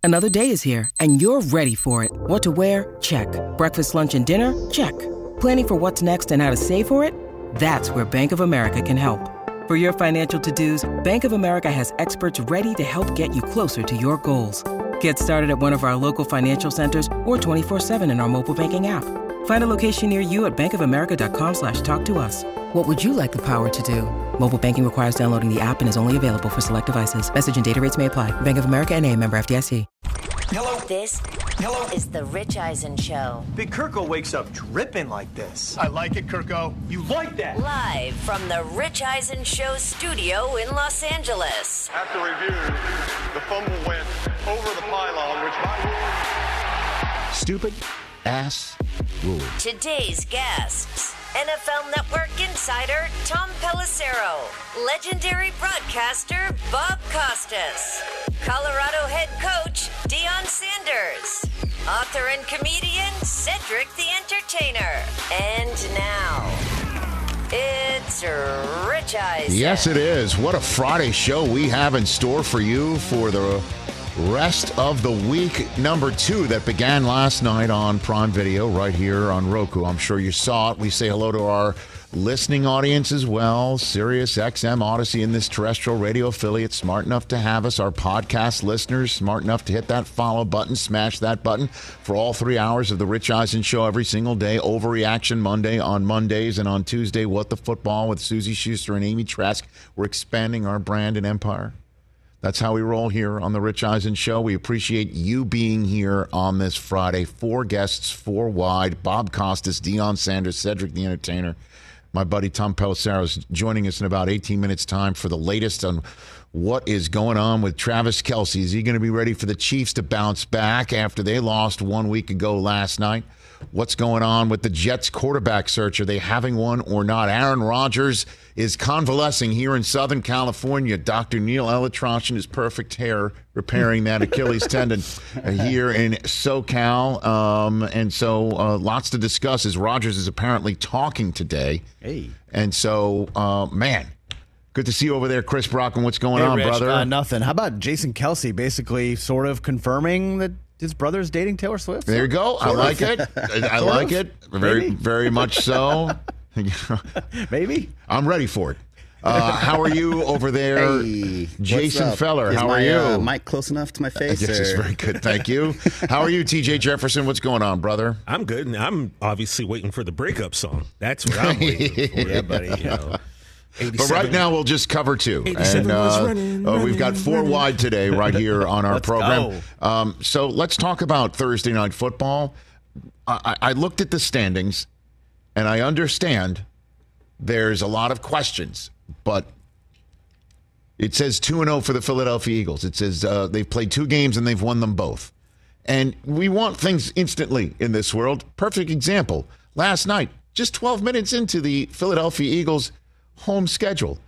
Another day is here, and you're ready for it. What to wear? Check. Breakfast, lunch, and dinner? Check. Planning for what's next and how to save for it? That's where Bank of America can help. For your financial to-dos, Bank of America has experts ready to help get you closer to your goals. Get started at one of our local financial centers or 24/7 in our mobile banking app. Find a location near you at bankofamerica.com/talktous. What would you like the power to do? Mobile banking requires downloading the app and is only available for select devices. Message and data rates may apply. Bank of America N.A., member FDIC. Hello. This is the Rich Eisen Show. Big Kirko wakes up dripping like this. I like it, Kirko. You like that? Live from the Rich Eisen Show studio in Los Angeles. After review, the fumble went over the pylon, which by Stupid ass rule. Today's guests: NFL Network insider Tom Pelissero, legendary broadcaster Bob Costas, Colorado head coach Deion Sanders, author and comedian Cedric the Entertainer. And now, it's Rich Eisen. Yes, it is. What a Friday show we have in store for you for the rest of the week. Number 2 that began last night on Prime Video right here on Roku. I'm sure you saw it. We say hello to our listening audience as well. Sirius XM, Odyssey, and this terrestrial radio affiliate smart enough to have us. Our podcast listeners smart enough to hit that follow button, smash that button for all 3 hours of the Rich Eisen Show every single day. Overreaction Monday on Mondays, and on Tuesday, What the Football with Susie Schuster and Amy Trask. We're expanding our brand and empire. That's how we roll here on the Rich Eisen Show. We appreciate you being here on this Friday. 4 guests, 4 wide. Bob Costas, Deion Sanders, Cedric the Entertainer. My buddy Tom Pelissero is joining us in about 18 minutes' time for the latest on what is going on with Travis Kelce. Is he going to be ready for the Chiefs to bounce back after they lost 1 week ago last night? What's going on with the Jets quarterback search? Are they having one or not? Aaron Rodgers is convalescing here in Southern California. Dr. Neil Elatrosh in his perfect hair repairing that Achilles tendon here in SoCal. And so lots to discuss as Rodgers is apparently talking today. Hey. And so, man, good to see you over there, Chris Brockman. What's going on, Rich, brother? Nothing. How about Jason Kelce basically sort of confirming that his brother's dating Taylor Swift? There you go. I like it. I like it. Very, very much so. Maybe. I'm ready for it. How are you over there, Hey, Jason Feller? Is how are you? Mic close enough to my face? Yes, it's very good. Thank you. How are you, TJ Jefferson? What's going on, brother? I'm good. And I'm obviously waiting for the breakup song. That's what I'm waiting for. Yeah, buddy. You know. But right now, we'll just cover 2. 87 was running, we've got 4 wide today right here on our Let's program. go. So let's talk about Thursday Night Football. I looked at the standings, and I understand there's a lot of questions, but it says 2-0 for the Philadelphia Eagles. It says they've played 2 games and they've won them both. And we want things instantly in this world. Perfect example. Last night, just 12 minutes into the Philadelphia Eagles' home schedule,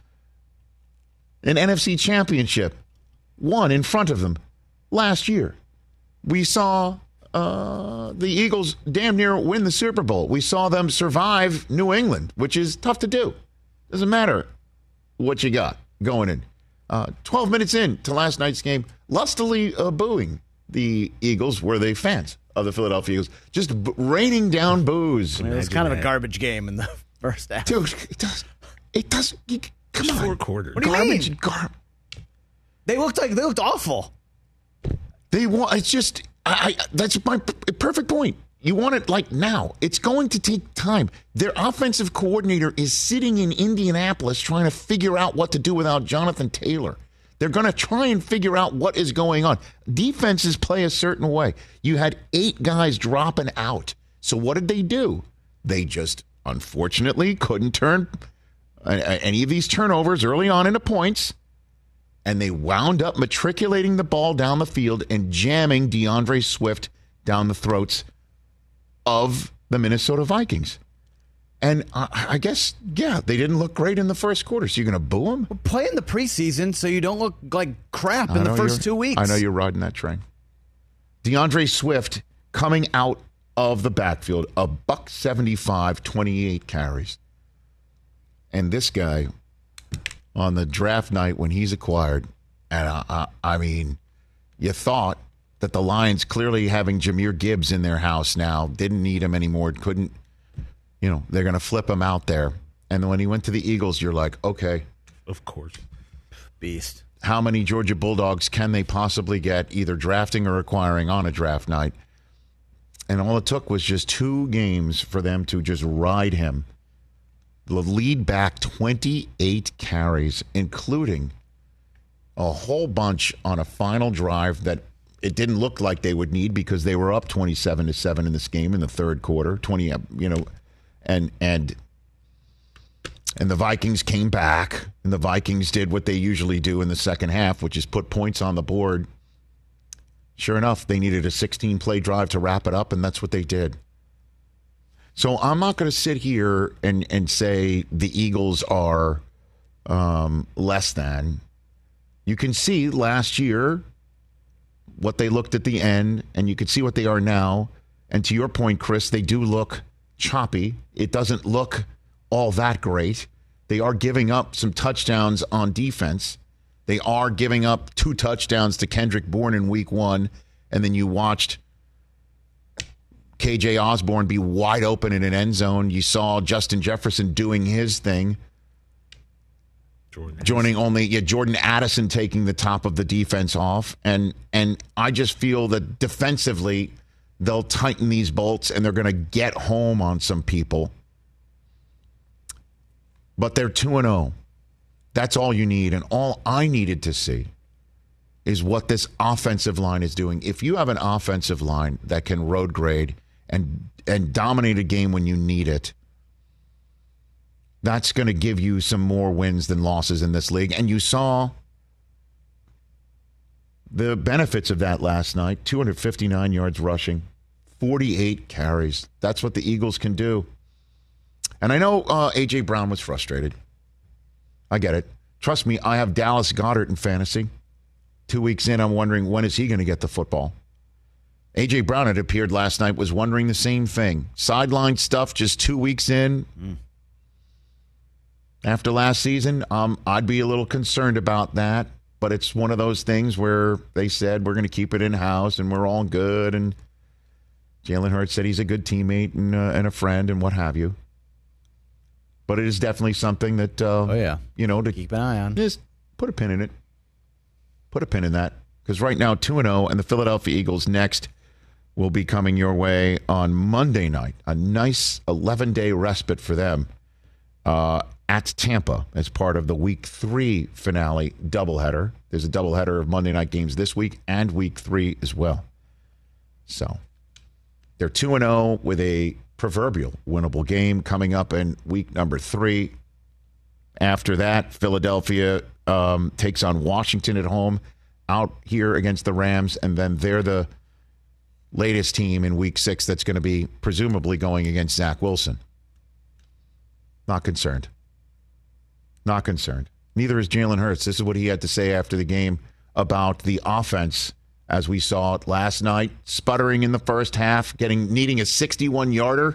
an NFC championship won in front of them last year. We saw the Eagles damn near win the Super Bowl. We saw them survive New England, which is tough to do. Doesn't matter what you got going in. 12 minutes in to last night's game, lustily booing the Eagles were the fans of the Philadelphia Eagles, just raining down boos. It was kind of a garbage game in the first half. Dude, it does. Come on. 4 quarters. What do you Garbage. mean? They looked awful. They want. It's just. That's my perfect point. You want it like now. It's going to take time. Their offensive coordinator is sitting in Indianapolis trying to figure out what to do without Jonathan Taylor. They're going to try and figure out what is going on. Defenses play a certain way. You had 8 guys dropping out. So what did they do? They just, unfortunately, couldn't turn any of these turnovers early on into points. And they wound up matriculating the ball down the field and jamming DeAndre Swift down the throats of the Minnesota Vikings. And I guess, yeah, they didn't look great in the first quarter. So you're going to boo them? Play in the preseason so you don't look like crap in the first 2 weeks. I know you're riding that train. DeAndre Swift coming out of the backfield, $175, 28 carries. And this guy, on the draft night when he's acquired, and I mean, you thought that the Lions, clearly having Jahmyr Gibbs in their house now, didn't need him anymore, couldn't, they're going to flip him out there. And then when he went to the Eagles, you're like, okay. Of course. Beast. How many Georgia Bulldogs can they possibly get, either drafting or acquiring on a draft night? And all it took was just 2 games for them to just ride him. The lead back 28 carries, including a whole bunch on a final drive that it didn't look like they would need because they were up 27-7 in this game in the third quarter. And the Vikings came back, and the Vikings did what they usually do in the second half, which is put points on the board. Sure enough, they needed a 16-play drive to wrap it up, and that's what they did. So I'm not going to sit here and say the Eagles are less than. You can see last year what they looked at the end, and you can see what they are now. And to your point, Chris, they do look choppy. It doesn't look all that great. They are giving up some touchdowns on defense. They are giving up 2 touchdowns to Kendrick Bourne in week 1, and then you watched KJ Osborne be wide open in an end zone. You saw Justin Jefferson doing his thing. Jordan Addison taking the top of the defense off. And I just feel that defensively they'll tighten these bolts and they're going to get home on some people. But they're 2-0. That's all you need. And all I needed to see is what this offensive line is doing. If you have an offensive line that can road grade and dominate a game when you need it, that's going to give you some more wins than losses in this league. And you saw the benefits of that last night. 259 yards rushing, 48 carries. That's what the Eagles can do. And I know A.J. Brown was frustrated. I get it. Trust me, I have Dallas Goedert in fantasy. 2 weeks in, I'm wondering, when is he going to get the football? A.J. Brown had appeared last night, was wondering the same thing. Sideline stuff just 2 weeks in. After last season, I'd be a little concerned about that. But it's one of those things where they said, we're going to keep it in-house and we're all good. And Jalen Hurts said he's a good teammate and a friend and what have you. But it is definitely something that, to keep an eye on. Just put a pin in it. Put a pin in that. Because right now, 2-0, and the Philadelphia Eagles next will be coming your way on Monday night. A nice 11-day respite for them at Tampa as part of the Week 3 finale doubleheader. There's a doubleheader of Monday night games this week and Week 3 as well. So they're 2-0 with a proverbial winnable game coming up in week number 3. After that, Philadelphia takes on Washington at home, out here against the Rams, and then they're the latest team in week 6 that's going to be presumably going against Zach Wilson. Not concerned. Not concerned. Neither is Jalen Hurts. This is what he had to say after the game about the offense as we saw it last night, sputtering in the first half, needing a 61-yarder.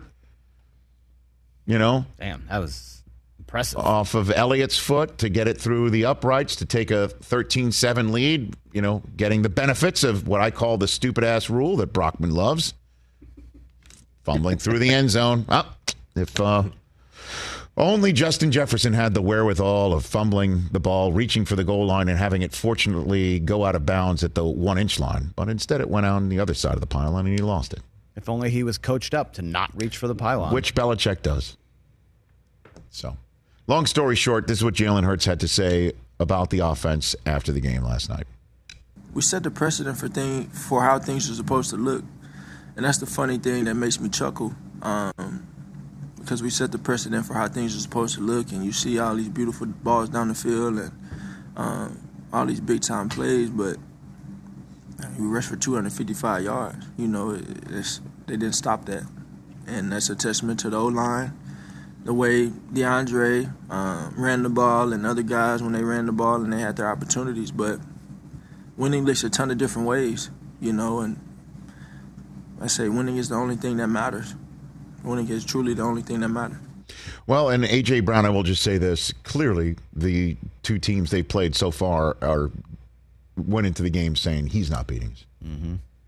Damn, that was impressive. Off of Elliott's foot to get it through the uprights to take a 13-7 lead, getting the benefits of what I call the stupid-ass rule that Brockman loves. Fumbling through the end zone. If only Justin Jefferson had the wherewithal of fumbling the ball, reaching for the goal line, and having it fortunately go out of bounds at the 1-inch line. But instead it went out on the other side of the pylon and he lost it. If only he was coached up to not reach for the pylon. Which Belichick does. So, long story short, this is what Jalen Hurts had to say about the offense after the game last night. We set the precedent for how things are supposed to look. And that's the funny thing that makes me chuckle. Because we set the precedent for how things are supposed to look, and you see all these beautiful balls down the field and all these big-time plays, but we rushed for 255 yards. They didn't stop that. And that's a testament to the O-line, the way DeAndre ran the ball and other guys when they ran the ball and they had their opportunities. But winning looks a ton of different ways, and I say winning is the only thing that matters. Winning is truly the only thing that matters. Well, and A.J. Brown, I will just say this. Clearly, the two teams they played so far went into the game saying he's not beating us. Mm-hmm.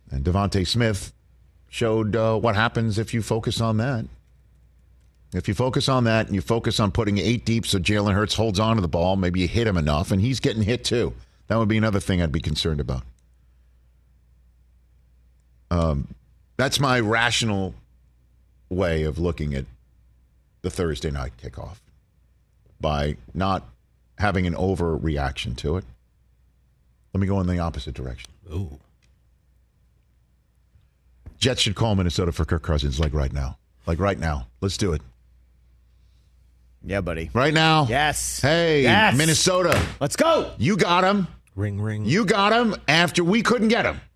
And Devontae Smith showed what happens if you focus on that. If you focus on that and you focus on putting 8 deep so Jalen Hurts holds on to the ball, maybe you hit him enough, and he's getting hit too. That would be another thing I'd be concerned about. That's my rational way of looking at the Thursday night kickoff, by not having an overreaction to it. Let me go in the opposite direction. Ooh. Jets should call Minnesota for Kirk Cousins like right now. Like right now. Let's do it. Yeah, buddy. Right now. Yes. Hey, yes. Minnesota. Let's go. You got him. Ring, ring. You got him after we couldn't get him.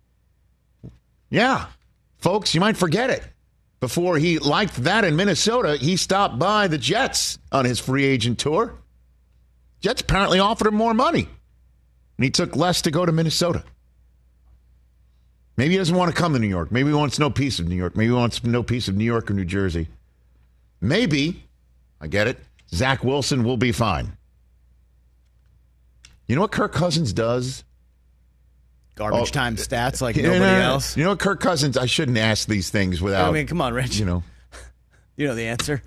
Yeah. Folks, you might forget it. Before he liked that in Minnesota, he stopped by the Jets on his free agent tour. Jets apparently offered him more money, and he took less to go to Minnesota. Maybe he doesn't want to come to New York. Maybe he wants no piece of New York. Maybe he wants no piece of New York or New Jersey. Maybe, I get it, Zach Wilson will be fine. You know what Kirk Cousins does? Garbage time stats like nobody else. You know what Kirk Cousins, I shouldn't ask these things without. I mean, come on, Rich. You know the answer.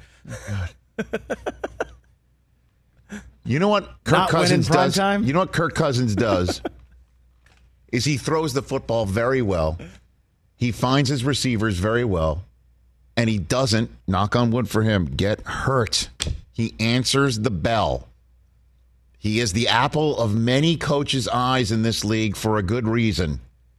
You know what Kirk Not Cousins winning prime does? time? You know what Kirk Cousins does? Is he throws the football very well. He finds his receivers very well. And he doesn't, knock on wood for him, get hurt. He answers the bell. He is the apple of many coaches' eyes in this league for a good reason.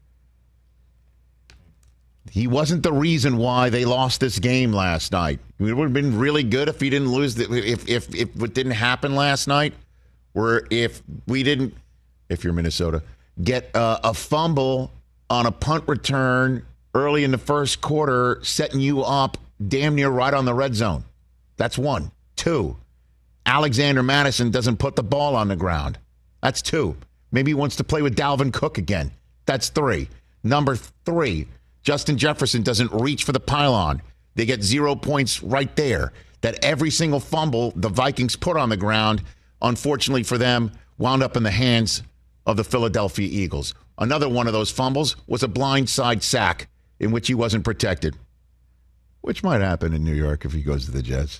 He wasn't the reason why they lost this game last night. It would have been really good if he didn't lose. If it didn't happen last night, or if we didn't, if you're Minnesota, get a fumble on a punt return early in the first quarter, setting you up damn near right on the red zone. That's 1. 2. Alexander Madison doesn't put the ball on the ground. That's 2. Maybe he wants to play with Dalvin Cook again. That's 3. Number 3, Justin Jefferson doesn't reach for the pylon. They get 0 points right there. That every single fumble the Vikings put on the ground, unfortunately for them, wound up in the hands of the Philadelphia Eagles. Another one of those fumbles was a blindside sack in which he wasn't protected, which might happen in New York if he goes to the Jets.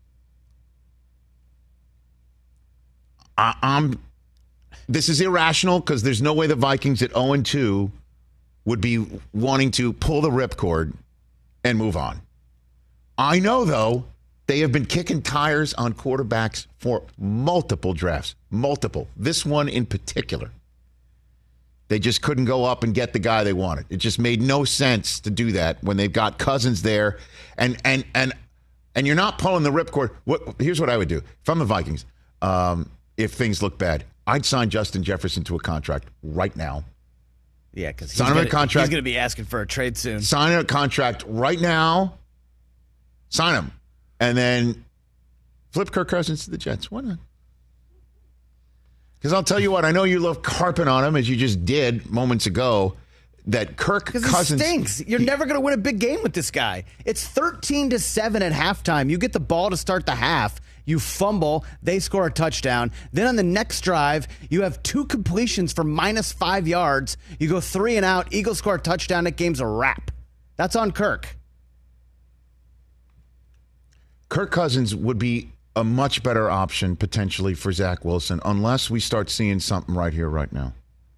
This is irrational because there's no way the Vikings at 0-2 would be wanting to pull the ripcord and move on. I know, though, they have been kicking tires on quarterbacks for multiple drafts. Multiple. This one in particular. They just couldn't go up and get the guy they wanted. It just made no sense to do that when they've got Cousins there. And you're not pulling the ripcord. Here's what I would do. If I'm the Vikings, if things look bad, I'd sign Justin Jefferson to a contract right now. Yeah, because he's Sign him a contract. He's going to be asking for a trade soon. Sign a contract right now. Sign him. And then flip Kirk Cousins to the Jets. Why not? Because I'll tell you what, I know you love harping on him, as you just did moments ago, that Kirk Cousins... He stinks. You're never going to win a big game with this guy. It's 13-7 at halftime. You get the ball to start the half. You fumble. They score a touchdown. Then on the next drive, you have 2 completions for -5 yards. You go 3 and out. Eagles score a touchdown. That game's a wrap. That's on Kirk. Kirk Cousins would be a much better option potentially for Zach Wilson unless we start seeing something right here, right now.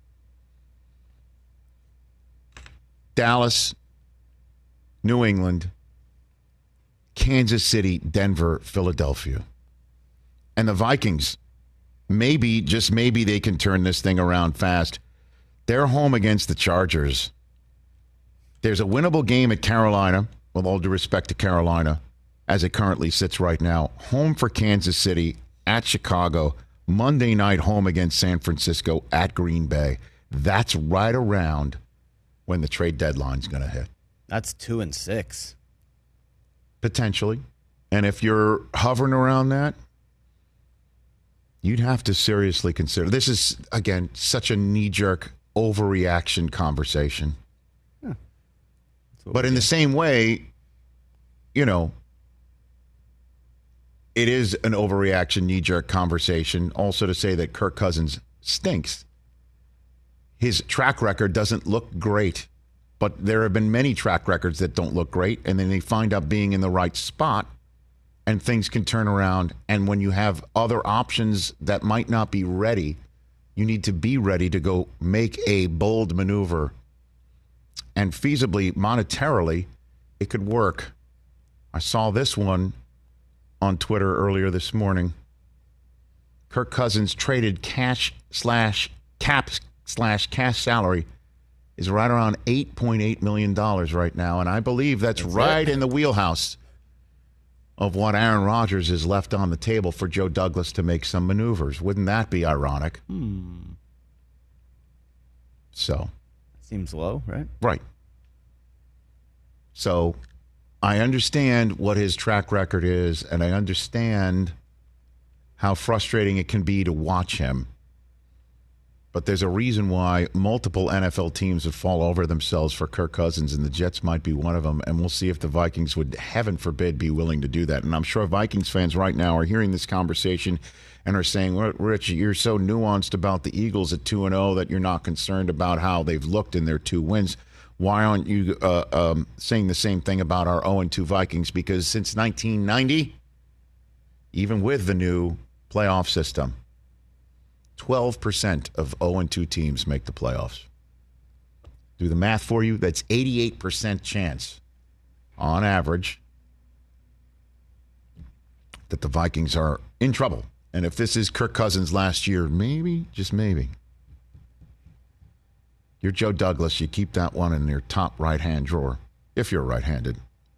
Dallas, New England, Kansas City, Denver, Philadelphia. And the Vikings, maybe, just maybe they can turn this thing around fast. They're home against the Chargers. There's a winnable game at Carolina, with all due respect to Carolina, as it currently sits right now. Home for Kansas City, at Chicago, Monday night home against San Francisco, at Green Bay. That's right around when the trade deadline's going to hit. That's 2-6. Potentially. And if you're hovering around that, you'd have to seriously consider. This is, again, such a knee-jerk overreaction conversation. Yeah. But in the same way, you know, it is an overreaction, knee-jerk conversation also to say that Kirk Cousins stinks. His track record doesn't look great. But there have been many track records that don't look great, and then they find out being in the right spot, and things can turn around. And when you have other options that might not be ready, you need to be ready to go make a bold maneuver. And feasibly, monetarily, it could work. I saw this one on Twitter earlier this morning. Kirk Cousins traded cash / cap / cash salary is right around $8.8 million right now. And I believe that's right in the wheelhouse of what Aaron Rodgers has left on the table for Joe Douglas to make some maneuvers. Wouldn't that be ironic? So. Seems low, right? Right. So I understand what his track record is, and I understand how frustrating it can be to watch him. But there's a reason why multiple NFL teams would fall over themselves for Kirk Cousins, and the Jets might be one of them. And we'll see if the Vikings would, heaven forbid, be willing to do that. And I'm sure Vikings fans right now are hearing this conversation and are saying, well, Rich, you're so nuanced about the Eagles at 2-0 that you're not concerned about how they've looked in their 2 wins. Why aren't you saying the same thing about our 0-2 Vikings? Because since 1990, even with the new playoff system, 12% of 0-2 teams make the playoffs. Do the math for you. That's 88% chance, on average, that the Vikings are in trouble. And if this is Kirk Cousins last year, maybe, just maybe, you're Joe Douglas. You keep that one in your top right-hand drawer, if you're right-handed.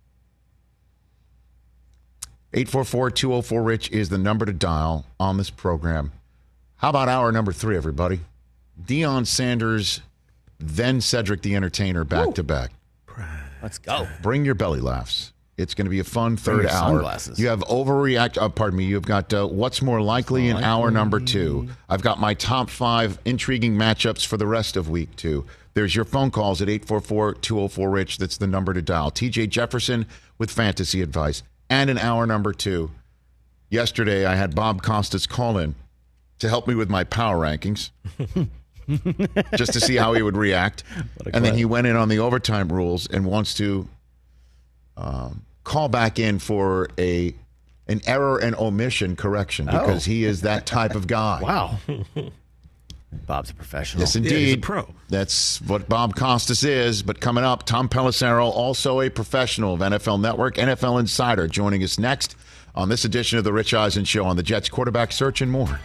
844-204-RICH is the number to dial on this program. How about hour number 3, everybody? Deion Sanders, then Cedric the Entertainer, back-to-back. Let's go. Bring your belly laughs. It's going to be a fun third hour. Sunglasses. You have you've got what's more likely in hour number 2. I've got my top 5 intriguing matchups for the rest of week 2. There's your phone calls at 844-204-RICH. That's the number to dial. TJ Jefferson with fantasy advice. And in hour number 2, yesterday I had Bob Costas call in to help me with my power rankings, just to see how he would react. And then he went in on the overtime rules and wants to call back in for an error and omission correction because he is that type of guy. Wow. Bob's a professional. Yes, indeed. Yeah, he's a pro. That's what Bob Costas is. But coming up, Tom Pelissero, also a professional of NFL Network, NFL Insider, joining us next on this edition of the Rich Eisen Show on the Jets quarterback search and more.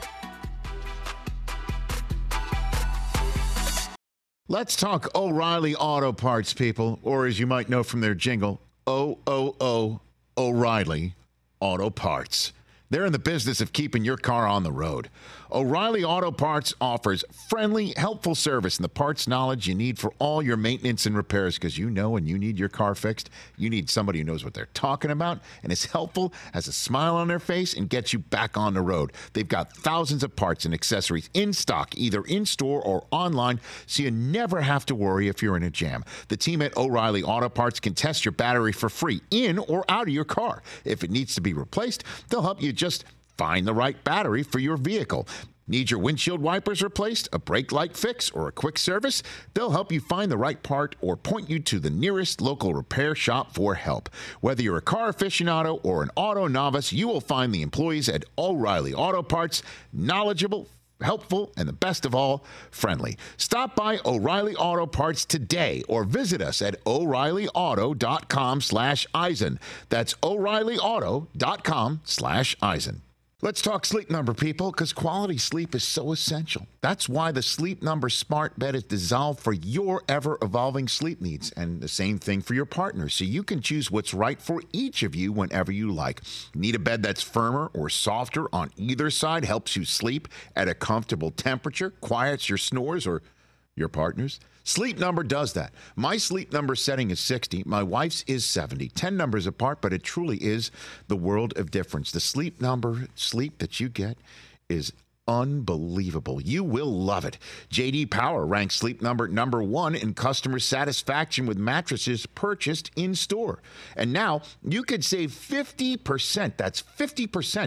Let's talk O'Reilly Auto Parts, people, or as you might know from their jingle, O-O-O O'Reilly Auto Parts. They're in the business of keeping your car on the road. O'Reilly Auto Parts offers friendly, helpful service and the parts knowledge you need for all your maintenance and repairs, because you know when you need your car fixed, you need somebody who knows what they're talking about and is helpful, has a smile on their face, and gets you back on the road. They've got thousands of parts and accessories in stock, either in-store or online, so you never have to worry if you're in a jam. The team at O'Reilly Auto Parts can test your battery for free in or out of your car. If it needs to be replaced, they'll help you just find the right battery for your vehicle. Need your windshield wipers replaced, a brake light fix, or a quick service? They'll help you find the right part or point you to the nearest local repair shop for help. Whether you're a car aficionado or an auto novice, you will find the employees at O'Reilly Auto Parts knowledgeable, helpful, and the best of all, friendly. Stop by O'Reilly Auto Parts today or visit us at O'ReillyAuto.com/Eisen. That's O'ReillyAuto.com/Eisen. Let's talk Sleep Number, people, because quality sleep is so essential. That's why the Sleep Number smart bed is designed for your ever-evolving sleep needs, and the same thing for your partner, so you can choose what's right for each of you whenever you like. Need a bed that's firmer or softer on either side, helps you sleep at a comfortable temperature, quiets your snores or your partner's? Sleep Number does that. My Sleep Number setting is 60. My wife's is 70. 10 numbers apart, but it truly is the world of difference. The Sleep Number sleep that you get is unbelievable. You will love it. J.D. Power ranks Sleep Number number 1 in customer satisfaction with mattresses purchased in store. And now you could save 50%. That's 50%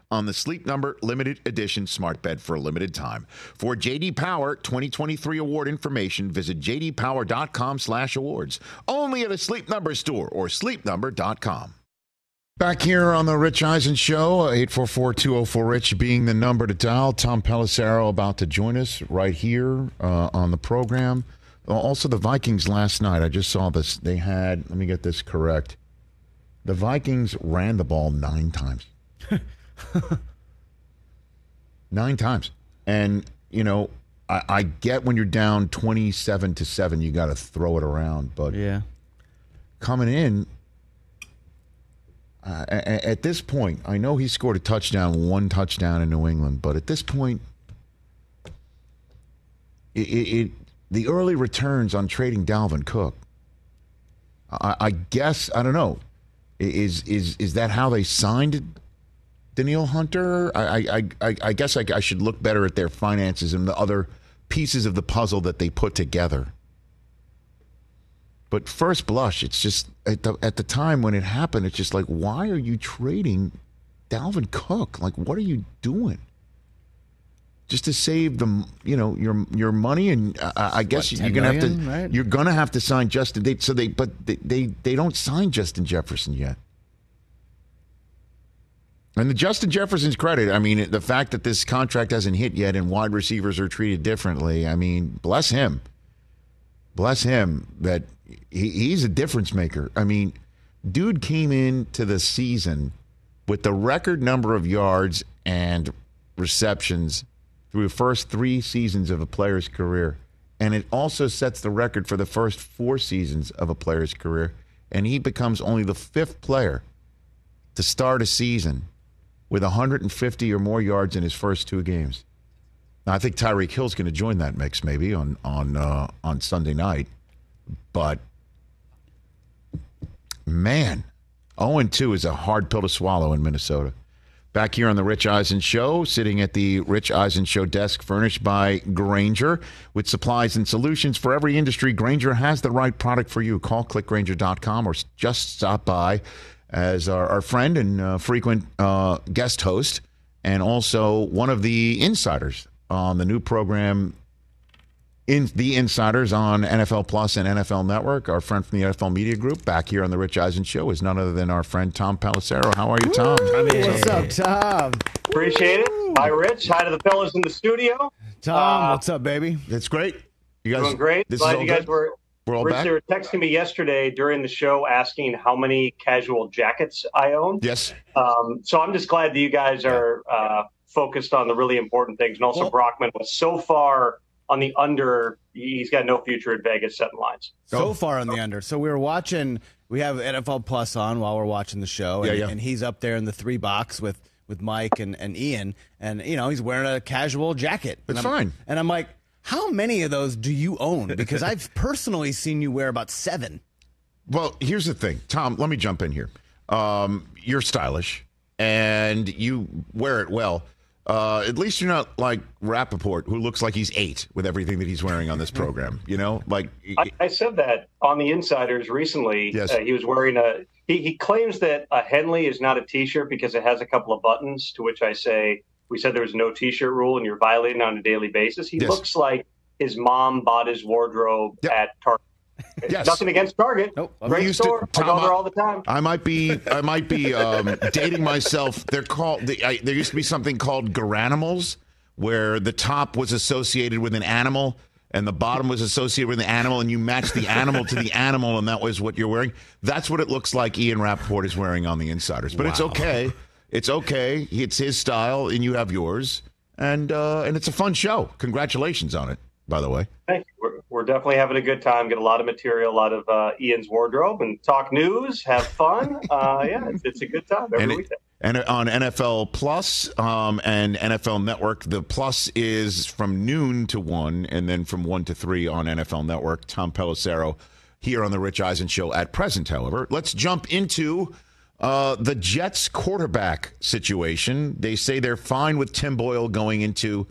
on the Sleep Number limited edition smart bed for a limited time. For J.D. Power 2023 award information, visit jdpower.com/awards. Only at a Sleep Number store or sleepnumber.com. Back here on the Rich Eisen Show, 844-204-RICH being the number to dial. Tom Pelissero about to join us right here on the program. Also, the Vikings last night, I just saw this. They had, let me get this correct. The Vikings ran the ball 9 times. 9 times. And, you know, I get when you're down 27-7, you got to throw it around. But yeah, coming in, at this point, I know he scored one touchdown in New England, but at this point, the early returns on trading Dalvin Cook, I guess, I don't know. Is that how they signed Danielle Hunter? I guess I should look better at their finances and the other pieces of the puzzle that they put together. But first blush, it's just at the time when it happened, it's just like, why are you trading Dalvin Cook? Like, what are you doing? Just to save the, you know, your money, and I guess you're gonna have to, right? You're gonna have to sign Justin. They don't sign Justin Jefferson yet. And the Justin Jefferson's credit, I mean, the fact that this contract hasn't hit yet and wide receivers are treated differently, I mean, bless him. Bless him that he's a difference maker. I mean, dude came into the season with the record number of yards and receptions through the first 3 seasons of a player's career. And it also sets the record for the first 4 seasons of a player's career. And he becomes only the 5th player to start a season with 150 or more yards in his first 2 games. Now, I think Tyreek Hill's going to join that mix maybe on Sunday night. But, man, 0-2 is a hard pill to swallow in Minnesota. Back here on the Rich Eisen Show, sitting at the Rich Eisen Show desk, furnished by Grainger. With supplies and solutions for every industry, Grainger has the right product for you. Call clickgrainger.com or just stop by as our friend and frequent guest host, and also one of the insiders on the new program, The Insiders on NFL Plus and NFL Network. Our friend from the NFL Media Group, back here on the Rich Eisen Show, is none other than our friend Tom Pelissero. How are you, Tom? What's up, Tom? Appreciate it. Hi, Rich. Hi to the fellas in the studio. Tom, what's up, baby? It's great. You guys doing great. Glad you guys were. We're all Rich, back. they were texting me yesterday during the show asking how many casual jackets I own. Yes. So I'm just glad that you guys are focused on the really important things. And also, Brockman was so far on the under. He's got no future at Vegas setting lines. So far on the under. So we have NFL Plus on while we're watching the show, and he's up there in the 3 box with Mike and Ian, and you know he's wearing a casual jacket. It's fine. And I'm like, how many of those do you own? Because I've personally seen you wear about 7. Well, here's the thing, Tom. Let me jump in here. You're stylish, and you wear it well. At least you're not like Rappaport, who looks like he's 8 with everything that he's wearing on this program. You know, like I said that on the Insiders recently. Yes. He was wearing he claims that a Henley is not a T-shirt because it has a couple of buttons. To which I say, we said there was no T-shirt rule, and you're violating on a daily basis. He looks like his mom bought his wardrobe at Target. Yes. Nothing against Target. Nope. Great store. I go there all the time. I might be dating myself. They're called. There used to be something called Garanimals, where the top was associated with an animal and the bottom was associated with an animal, and you match the animal to the animal, and that was what you're wearing. That's what it looks like Ian Rappaport is wearing on the Insiders. But It's okay. It's okay. It's his style, and you have yours, and it's a fun show. Congratulations on it, by the way. Thank you. We're definitely having a good time. Get a lot of material, a lot of Ian's wardrobe, and talk news, have fun. It's a good time every weekend. And on NFL Plus and NFL Network, the Plus is from noon to 1, and then from 1 to 3 on NFL Network. Tom Pelissero here on the Rich Eisen Show at present, however. Let's jump into the Jets quarterback situation. They say they're fine with Tim Boyle going into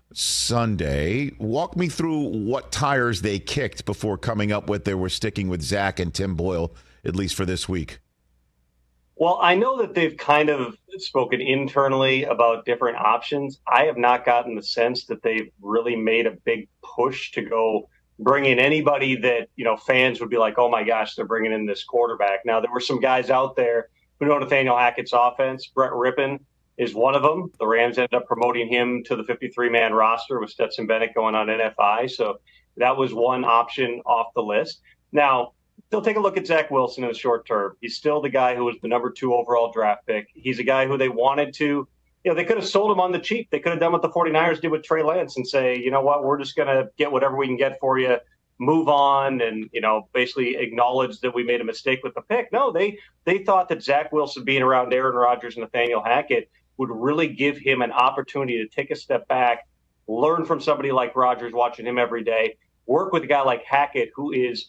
Sunday. Walk me through what tires they kicked before coming up with they were sticking with Zach and Tim Boyle, at least for this week. Well, I know that they've kind of spoken internally about different options. I have not gotten the sense that they've really made a big push to go bring in anybody that, fans would be like, oh my gosh, they're bringing in this quarterback. Now, there were some guys out there who know Nathaniel Hackett's offense. Brett Rippon is one of them. The Rams ended up promoting him to the 53-man roster with Stetson Bennett going on NFI. So that was one option off the list. Now, they'll take a look at Zach Wilson in the short term. He's still the guy who was the number 2 overall draft pick. He's a guy who they wanted to, they could have sold him on the cheap. They could have done what the 49ers did with Trey Lance and say, you know what, we're just going to get whatever we can get for you, move on, and, basically acknowledge that we made a mistake with the pick. No, they thought that Zach Wilson being around Aaron Rodgers and Nathaniel Hackett would really give him an opportunity to take a step back, learn from somebody like Rodgers watching him every day, work with a guy like Hackett who is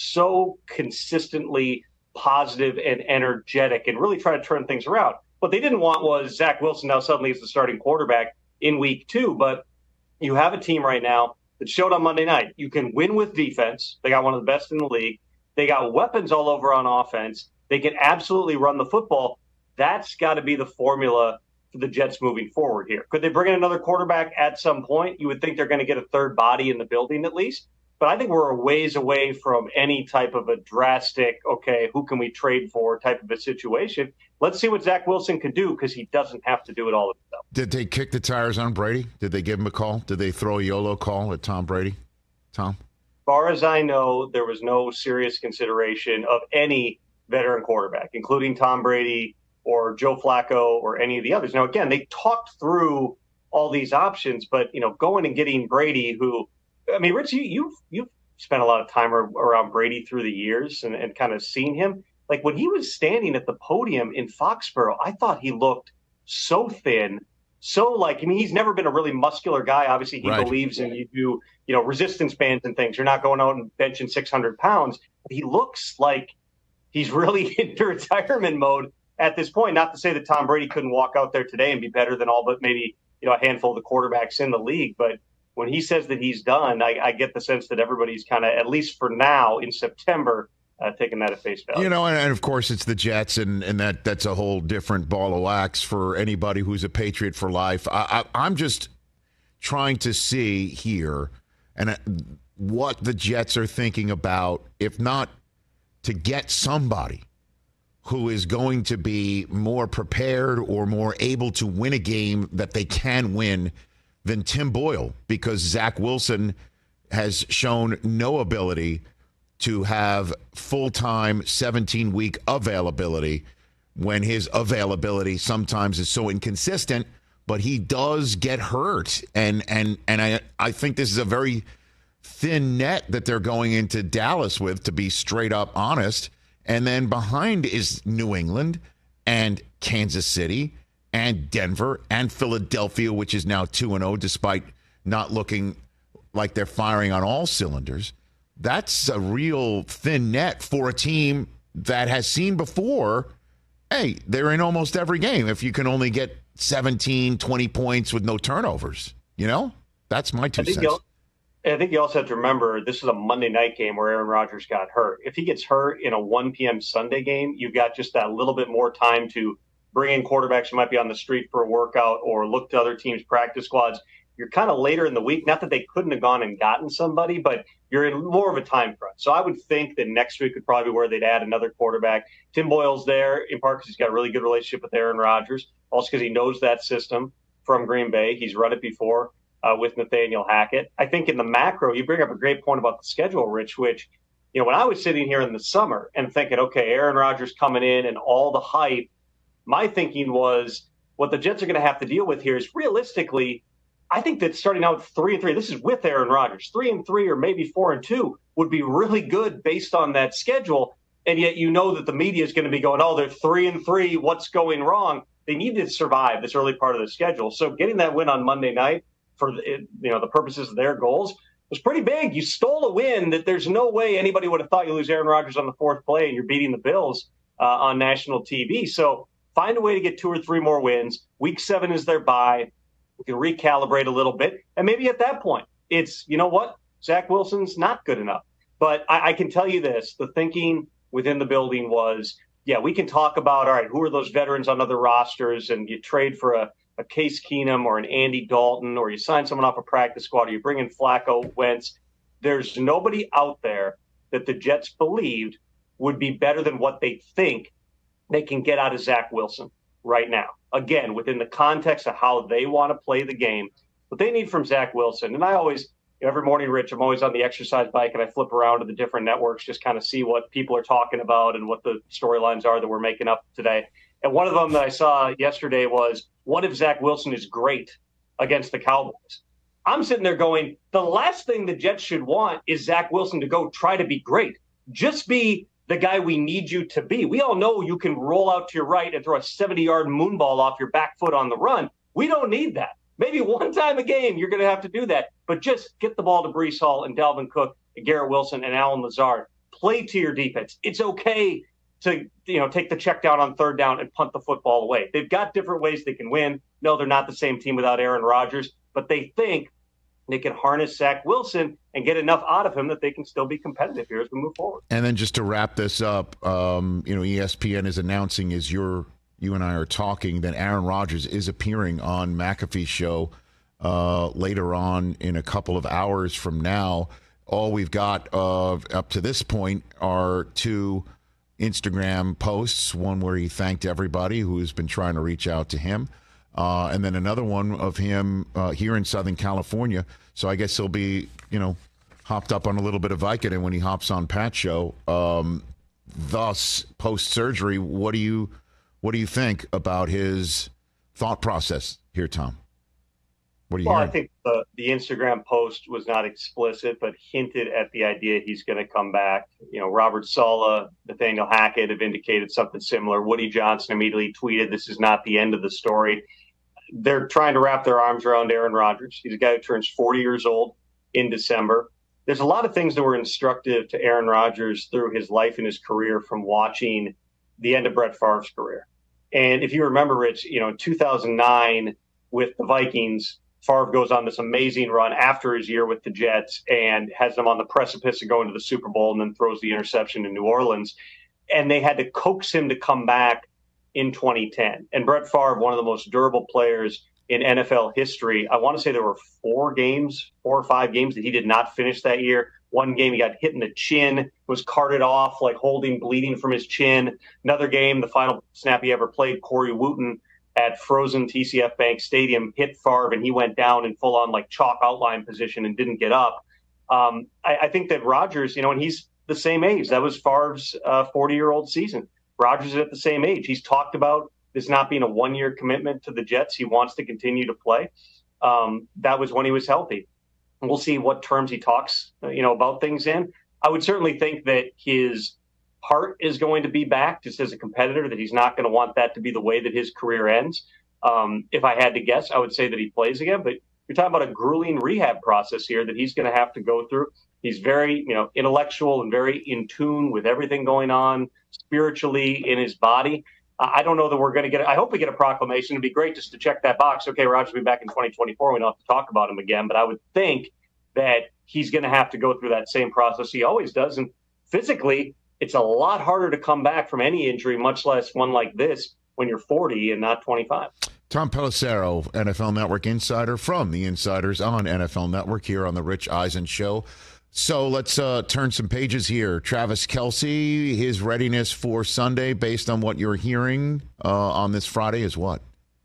so consistently positive and energetic and really try to turn things around. What they didn't want was Zach Wilson now suddenly is the starting quarterback in week 2. But you have a team right now that showed on Monday night. You can win with defense. They got one of the best in the league. They got weapons all over on offense. They can absolutely run the football. That's got to be the formula for the Jets moving forward here. Could they bring in another quarterback at some point? You would think they're going to get a third body in the building at least. But I think we're a ways away from any type of a drastic, okay, who can we trade for type of a situation. Let's see what Zach Wilson can do because he doesn't have to do it all himself. Did they kick the tires on Brady? Did they give him a call? Did they throw a YOLO call at Tom Brady? Tom? As far as I know, there was no serious consideration of any veteran quarterback, including Tom Brady or Joe Flacco or any of the others. Now, again, they talked through all these options, but, going and getting Brady who – I mean, Rich, you've spent a lot of time around Brady through the years and kind of seen him. Like when he was standing at the podium in Foxborough, I thought he looked so thin, he's never been a really muscular guy. Obviously, he believes in you do, resistance bands and things. You're not going out and benching 600 pounds. But he looks like he's really into retirement mode at this point. Not to say that Tom Brady couldn't walk out there today and be better than all but maybe, a handful of the quarterbacks in the league, but when he says that he's done, I get the sense that everybody's kind of, at least for now in September, taking that at face value. And of course it's the Jets, and that's a whole different ball of wax for anybody who's a Patriot for life. I'm just trying to see here and what the Jets are thinking about, if not to get somebody who is going to be more prepared or more able to win a game that they can win than Tim Boyle, because Zach Wilson has shown no ability to have full-time 17-week availability when his availability sometimes is so inconsistent, but he does get hurt. And I think this is a very thin net that they're going into Dallas with, to be straight up honest. And then behind is New England and Kansas City and Denver and Philadelphia, which is now 2-0, despite not looking like they're firing on all cylinders. That's a real thin net for a team that has seen before, hey, they're in almost every game if you can only get 17, 20 points with no turnovers. That's my 2 cents. I think you also have to remember this is a Monday night game where Aaron Rodgers got hurt. If he gets hurt in a 1 p.m. Sunday game, you've got just that little bit more time to bring in quarterbacks who might be on the street for a workout or look to other teams' practice squads. You're kind of later in the week. Not that they couldn't have gone and gotten somebody, but you're in more of a time crunch. So I would think that next week would probably be where they'd add another quarterback. Tim Boyle's there in part because he's got a really good relationship with Aaron Rodgers, also because he knows that system from Green Bay. He's run it before with Nathaniel Hackett. I think in the macro, you bring up a great point about the schedule, Rich, which, when I was sitting here in the summer and thinking, okay, Aaron Rodgers coming in and all the hype, my thinking was what the Jets are going to have to deal with here is realistically, I think that starting out 3-3, this is with Aaron Rodgers, 3-3 or maybe 4-2 would be really good based on that schedule. And yet, that the media is going to be going, oh, they're 3-3. What's going wrong? They need to survive this early part of the schedule. So getting that win on Monday night for the purposes of their goals was pretty big. You stole a win that there's no way anybody would have thought you lose Aaron Rodgers on the fourth play and you're beating the Bills on national TV. So find a way to get 2 or 3 more wins. Week 7 is their bye. We can recalibrate a little bit. And maybe at that point, it's, Zach Wilson's not good enough. But I can tell you this, the thinking within the building was yeah, we can talk about, all right, who are those veterans on other rosters, and you trade for a Case Keenum or an Andy Dalton, or you sign someone off a practice squad, or you bring in Flacco, Wentz. There's nobody out there that the Jets believed would be better than what they think they can get out of Zach Wilson right now. Again, within the context of how they want to play the game, what they need from Zach Wilson. And I always, every morning, Rich, I'm always on the exercise bike and I flip around to the different networks, just kind of see what people are talking about and what the storylines are that we're making up today. And one of them that I saw yesterday was, what if Zach Wilson is great against the Cowboys? I'm sitting there going, the last thing the Jets should want is Zach Wilson to go try to be great. Just be the guy we need you to be. We all know you can roll out to your right and throw a 70-yard moonball off your back foot on the run. We don't need that. Maybe one time a game you're going to have to do that, but just get the ball to Breece Hall and Dalvin Cook and Garrett Wilson and Allen Lazard. Play to your defense. It's okay to take the check down on third down and punt the football away. They've got different ways they can win. No, they're not the same team without Aaron Rodgers, but they think they can harness Zach Wilson and get enough out of him that they can still be competitive here as we move forward. And then just to wrap this up, ESPN is announcing as you and I are talking that Aaron Rodgers is appearing on McAfee's show later on in a couple of hours from now. All we've got up to this point are 2 Instagram posts, one where he thanked everybody who's been trying to reach out to him, and then another one of him here in Southern California. So I guess he'll be, hopped up on a little bit of Vicodin when he hops on Pat's show. Thus, post-surgery, what do you think about his thought process here, Tom? What do you hearing? I think the Instagram post was not explicit, but hinted at the idea he's going to come back. Robert Saleh, Nathaniel Hackett have indicated something similar. Woody Johnson immediately tweeted, this is not the end of the story. They're trying to wrap their arms around Aaron Rodgers. He's a guy who turns 40 years old in December. There's a lot of things that were instructive to Aaron Rodgers through his life and his career from watching the end of Brett Favre's career. And if you remember, Rich, in 2009 with the Vikings, Favre goes on this amazing run after his year with the Jets and has them on the precipice of going to the Super Bowl and then throws the interception in New Orleans. And they had to coax him to come back in 2010. And Brett Favre, one of the most durable players in NFL history, I want to say there were 4 or 5 games that he did not finish that year. One game he got hit in the chin, was carted off, like bleeding from his chin. Another game, the final snap he ever played, Corey Wooten at frozen TCF Bank Stadium hit Favre, and he went down in full-on chalk outline position and didn't get up. I think that Rodgers, and he's the same age. That was Favre's 40-year-old season. Rodgers is at the same age. He's talked about this not being a one-year commitment to the Jets. He wants to continue to play. That was when he was healthy. We'll see what terms he talks, about things in. I would certainly think that his heart is going to be back just as a competitor, that he's not going to want that to be the way that his career ends. If I had to guess, I would say that he plays again, but you're talking about a grueling rehab process here that he's going to have to go through. He's very, intellectual and very in tune with everything going on spiritually in his body. I don't know that we're going to I hope we get a proclamation. It'd be great just to check that box. Okay, Rodgers will be back in 2024. We don't have to talk about him again, but I would think that he's going to have to go through that same process he always does. And physically, it's a lot harder to come back from any injury, much less one like this, when you're 40 and not 25. Tom Pelissero, NFL Network insider from the Insiders on NFL Network here on the Rich Eisen Show. So let's turn some pages here. Travis Kelce, his readiness for Sunday based on what you're hearing on this Friday is what?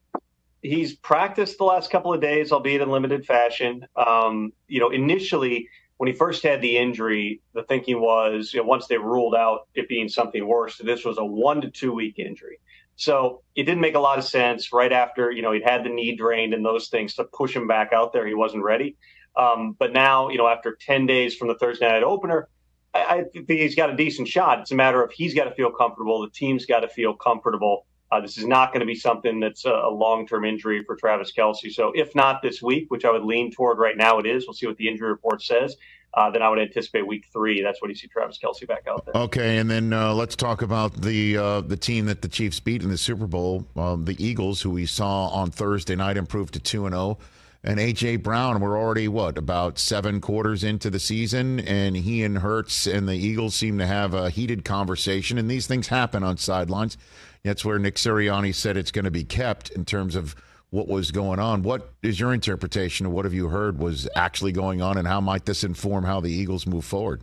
He's practiced the last couple of days, albeit in limited fashion. Initially, when he first had the injury, the thinking was, once they ruled out it being something worse, this was a 1 to 2 week injury. So it didn't make a lot of sense right after, he'd had the knee drained and those things to push him back out there. He wasn't ready. But now, after 10 days from the Thursday night opener, I think he's got a decent shot. It's a matter of he's got to feel comfortable. The team's got to feel comfortable. This is not going to be something that's a long-term injury for Travis Kelce. So if not this week, which I would lean toward right now it is, we'll see what the injury report says, then I would anticipate week 3. That's when you see Travis Kelce back out there. Okay, and then let's talk about the team that the Chiefs beat in the Super Bowl, the Eagles, who we saw on Thursday night improved to 2-0. and A.J. Brown. We're already, about 7 quarters into the season, and he and Hurts and the Eagles seem to have a heated conversation, and these things happen on sidelines. That's where Nick Sirianni said it's going to be kept in terms of what was going on. What is your interpretation of what have you heard was actually going on, and how might this inform how the Eagles move forward?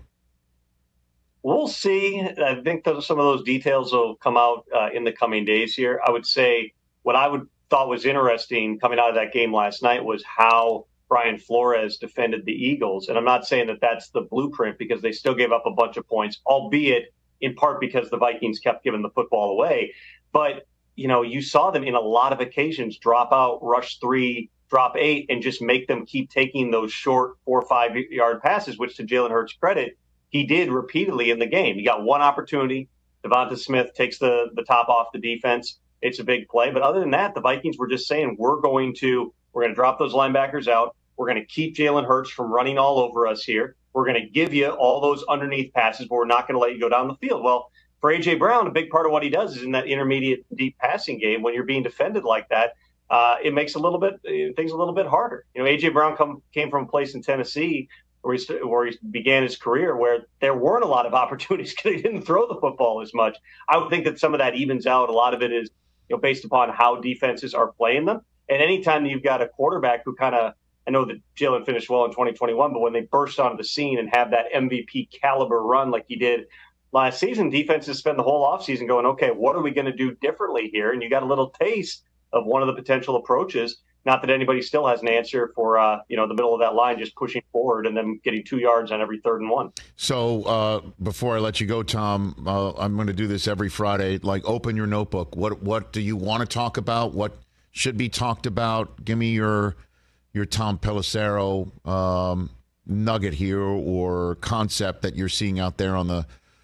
We'll see. I think some of those details will come out in the coming days here. I would say what I thought was interesting coming out of that game last night was how Brian Flores defended the Eagles. And I'm not saying that that's the blueprint, because they still gave up a bunch of points, albeit in part because the Vikings kept giving the football away. But, you saw them in a lot of occasions drop out, rush 3, drop 8, and just make them keep taking those short 4 or 5 yard passes, which, to Jalen Hurts' credit, he did repeatedly in the game. He got one opportunity. Devonta Smith takes the top off the defense. It's a big play. But other than that, the Vikings were just saying, we're going to drop those linebackers out. We're going to keep Jalen Hurts from running all over us here. We're going to give you all those underneath passes, but we're not going to let you go down the field. Well, for A.J. Brown, a big part of what he does is in that intermediate deep passing game. When you're being defended like that, it makes things a little bit harder. A.J. Brown came from a place in Tennessee where he began his career, where there weren't a lot of opportunities because he didn't throw the football as much. I would think that some of that evens out. A lot of it is based upon how defenses are playing them. And anytime you've got a quarterback who I know that Jalen finished well in 2021, but when they burst onto the scene and have that MVP caliber run like he did last season, defenses spend the whole offseason going, okay, what are we going to do differently here? And you got a little taste of one of the potential approaches. Not that anybody still has an answer for, the middle of that line, just pushing forward and then getting 2 yards on every 3rd and 1. So before I let you go, Tom, I'm going to do this every Friday. Open your notebook. What do you want to talk about? What should be talked about? Give me your Tom Pelissero nugget here or concept that you're seeing out there on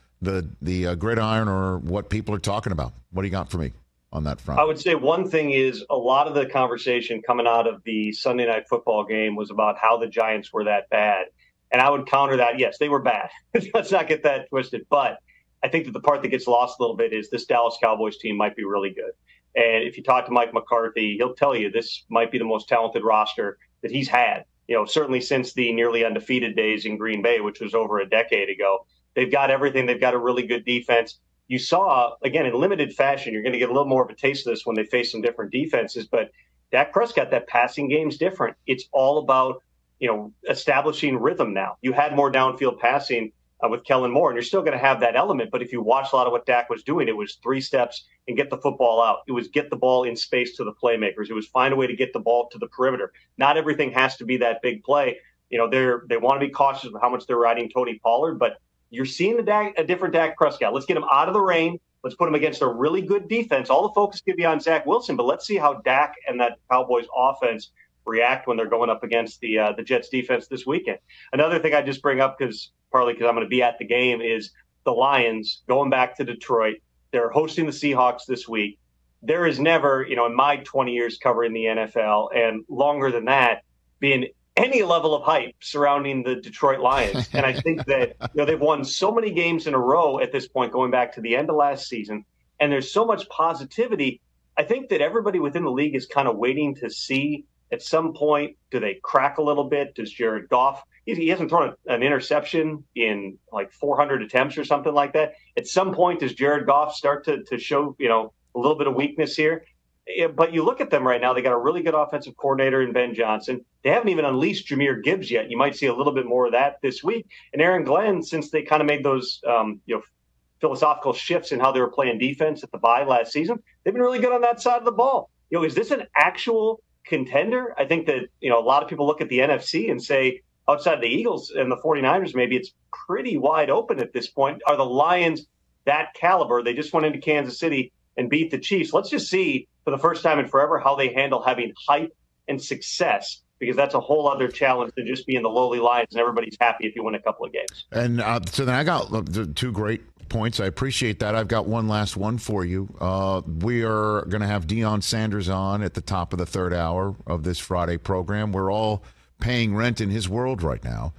the gridiron, or what people are talking about. What do you got for me on that front? I would say one thing is a lot of the conversation coming out of the Sunday Night Football game was about how the Giants were that bad. And I would counter that. Yes, they were bad. Let's not get that twisted. But I think that the part that gets lost a little bit is this Dallas Cowboys team might be really good. And if you talk to Mike McCarthy, he'll tell you this might be the most talented roster that he's had, certainly since the nearly undefeated days in Green Bay, which was over a decade ago. They've got everything. They've got a really good defense. You saw, again, in limited fashion, you're going to get a little more of a taste of this when they face some different defenses. But Dak Prescott, that passing game's different. It's all about, establishing rhythm now. You had more downfield passing with Kellen Moore, and you're still going to have that element. But if you watch a lot of what Dak was doing, it was 3 steps and get the football out. It was get the ball in space to the playmakers. It was find a way to get the ball to the perimeter. Not everything has to be that big play. They want to be cautious of how much they're riding Tony Pollard, but you're seeing a different Dak Prescott. Let's get him out of the rain. Let's put him against a really good defense. All the focus could be on Zach Wilson, but let's see how Dak and that Cowboys offense react when they're going up against the Jets defense this weekend. Another thing I just bring up, partly because I'm going to be at the game, is the Lions going back to Detroit. They're hosting the Seahawks this week. There is never, in my 20 years covering the NFL and longer than that, been any level of hype surrounding the Detroit Lions. And I think that they've won so many games in a row at this point, going back to the end of last season, and there's so much positivity. I think that everybody within the league is kind of waiting to see at some point, do they crack a little bit? Does Jared Goff, he hasn't thrown an interception in like 400 attempts or something like that. At some point, does Jared Goff start to show, a little bit of weakness here? But you look at them right now, they got a really good offensive coordinator in Ben Johnson. They haven't even unleashed Jahmyr Gibbs yet. You might see a little bit more of that this week. And Aaron Glenn, since they kind of made those philosophical shifts in how they were playing defense at the bye last season, they've been really good on that side of the ball. Is this an actual contender? I think that, a lot of people look at the NFC and say, outside the Eagles and the 49ers, maybe it's pretty wide open at this point. Are the Lions that caliber? They just went into Kansas City and beat the Chiefs. Let's just see for the first time in forever how they handle having hype and success, because that's a whole other challenge than just being the lowly Lions and everybody's happy if you win a couple of games. And so then I got two great points. I appreciate that. I've got one last one for you. We are going to have Deion Sanders on at the top of the 3rd hour of this Friday program. We're all paying rent in his world right now.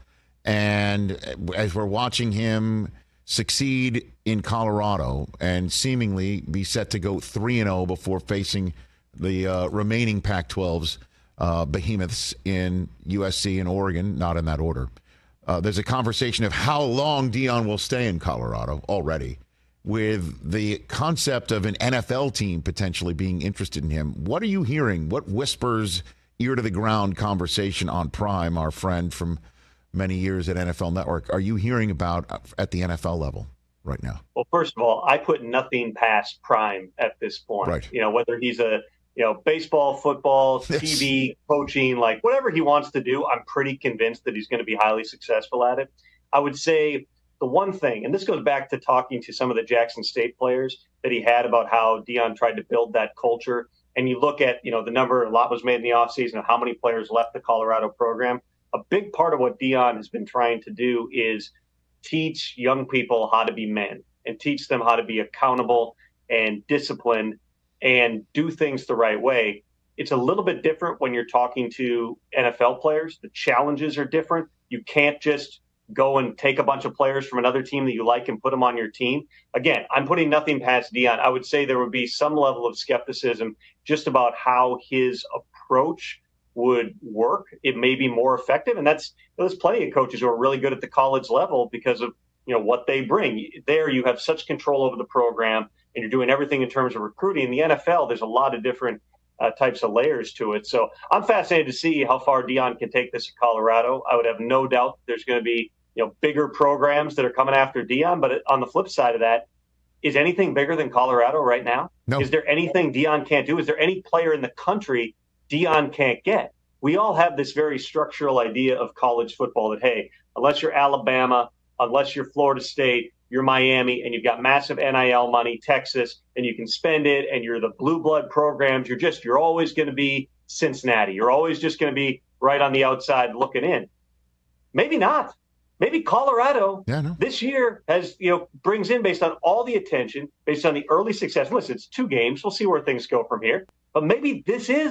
And as we're watching him succeed in Colorado and seemingly be set to go 3-0 before facing the remaining Pac-12s behemoths in USC and Oregon, not in that order. There's a conversation of how long Deion will stay in Colorado already, with the concept of an NFL team potentially being interested in him. What are you hearing? What whispers, ear to the ground conversation on Prime, our friend from many years at NFL Network, are you hearing about at the NFL level right now? Well, first of all, I put nothing past Prime at this point. Right. You know, whether he's a baseball, football, TV, coaching, like whatever he wants to do, I'm pretty convinced that he's going to be highly successful at it. I would say the one thing, and this goes back to talking to some of the Jackson State players that he had about how Deion tried to build that culture. And you look at, the number, a lot was made in the offseason of how many players left the Colorado program. A big part of what Deion has been trying to do is teach young people how to be men and teach them how to be accountable and disciplined and do things the right way. It's a little bit different when you're talking to NFL players. The challenges are different. You can't just go and take a bunch of players from another team that you like and put them on your team. Again, I'm putting nothing past Deion. I would say there would be some level of skepticism just about how his approach would work. It may be more effective. And there's plenty of coaches who are really good at the college level because of what they bring. There you have such control over the program and you're doing everything in terms of recruiting. In the NFL, there's a lot of different types of layers to it. So I'm fascinated to see how far Deion can take this at Colorado. I would have no doubt there's going to be bigger programs that are coming after Deion. But on the flip side of that, is anything bigger than Colorado right now? No. Is there anything Deion can't do? Is there any player in the country Deion can't get? We all have this very structural idea of college football that, hey, unless you're Alabama, unless you're Florida State, you're Miami, and you've got massive NIL money, Texas, and you can spend it, and you're the blue blood programs, you're always going to be Cincinnati. You're always just going to be right on the outside looking in. Maybe not. Maybe Colorado this year has, brings in, based on all the attention, based on the early success. Listen, it's 2 games. We'll see where things go from here. But maybe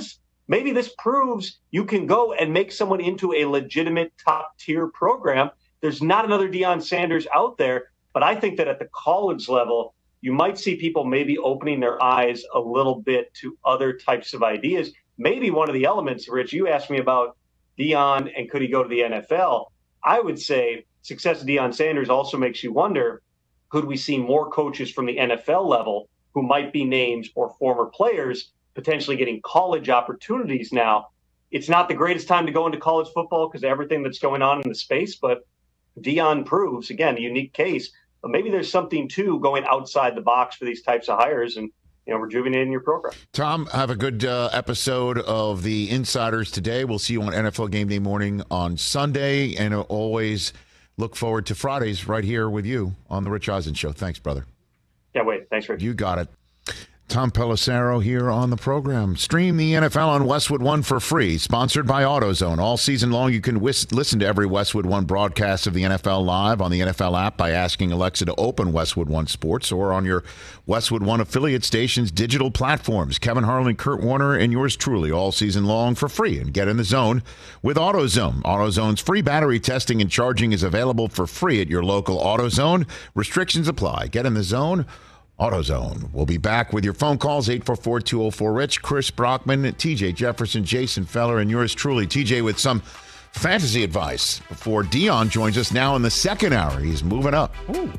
this proves you can go and make someone into a legitimate top-tier program. There's not another Deion Sanders out there, but I think that at the college level, you might see people maybe opening their eyes a little bit to other types of ideas. Maybe one of the elements, Rich, you asked me about Deion and could he go to the NFL? I would say success of Deion Sanders also makes you wonder, could we see more coaches from the NFL level who might be names or former players potentially getting college opportunities now? It's not the greatest time to go into college football because of everything that's going on in the space, but Deion proves, again, a unique case. But maybe there's something, too, going outside the box for these types of hires and, rejuvenating your program. Tom, have a good episode of the Insiders today. We'll see you on NFL Game Day morning on Sunday, and always look forward to Fridays right here with you on The Rich Eisen Show. Thanks, brother. Can't wait. Thanks, Rich. You got it. Tom Pelissero here on the program. Stream the NFL on Westwood One for free. Sponsored by AutoZone. All season long, you can listen to every Westwood One broadcast of the NFL live on the NFL app by asking Alexa to open Westwood One Sports, or on your Westwood One affiliate station's digital platforms. Kevin Harlan, Kurt Warner, and yours truly all season long for free. And get in the zone with AutoZone. AutoZone's free battery testing and charging is available for free at your local AutoZone. Restrictions apply. Get in the zone. AutoZone. We'll be back with your phone calls, 844-204-RICH. Chris Brockman, TJ Jefferson, Jason Feller, and yours truly, TJ, with some fantasy advice before Deion joins us now in the second hour. He's moving up. Ooh.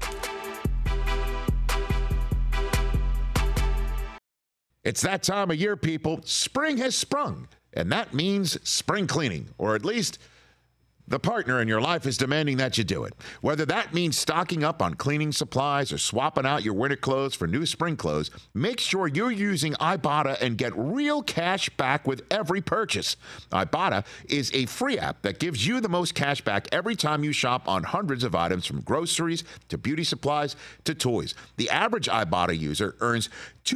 It's that time of year, people. Spring has sprung, and that means spring cleaning, or at least the partner in your life is demanding that you do it. Whether that means stocking up on cleaning supplies or swapping out your winter clothes for new spring clothes, make sure you're using Ibotta and get real cash back with every purchase. Ibotta is a free app that gives you the most cash back every time you shop on hundreds of items, from groceries to beauty supplies to toys. The average Ibotta user earns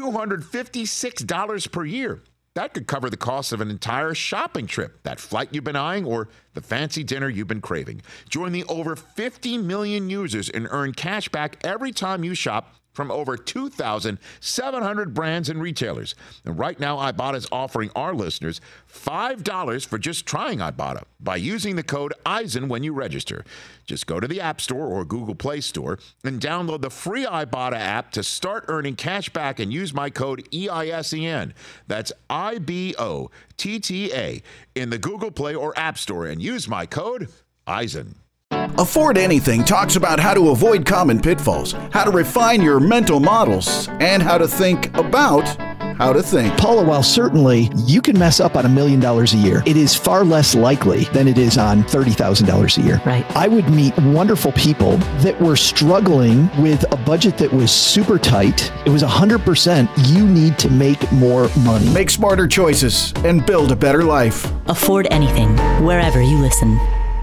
$256 per year. That could cover the cost of an entire shopping trip, that flight you've been eyeing, or the fancy dinner you've been craving. Join the over 50 million users and earn cash back every time you shop from over 2,700 brands and retailers. And right now, Ibotta is offering our listeners $5 for just trying Ibotta by using the code EISEN when you register. Just go to the App Store or Google Play Store and download the free Ibotta app to start earning cash back and use my code EISEN. That's IBOTTA TTA in the Google Play or App Store and use my code Eisen. Afford Anything talks about how to avoid common pitfalls, how to refine your mental models, and how to think about how to think. Paula, while certainly you can mess up on $1 million a year, it is far less likely than it is on $30,000 a year. Right. I would meet wonderful people that were struggling with a budget that was super tight. It was 100% you need to make more money. Make smarter choices and build a better life. Afford Anything, wherever you listen.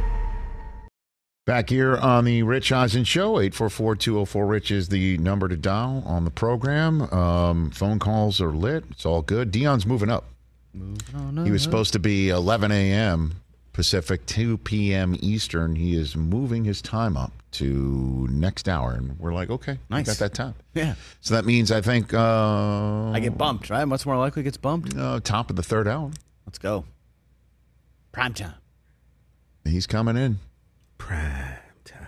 Back here on the Rich Eisen Show, 844-204-RICH is the number to dial on the program. Phone calls are lit. It's all good. Dion's moving up. He was supposed to be 11 a.m. Pacific, 2 p.m. Eastern. He is moving his time up to next hour. And we're like, okay, nice. We got that time. Yeah. So that means I think... I get bumped, right? Much more likely gets bumped. Top of the third hour. Let's go. Prime time. He's coming in. Prime time.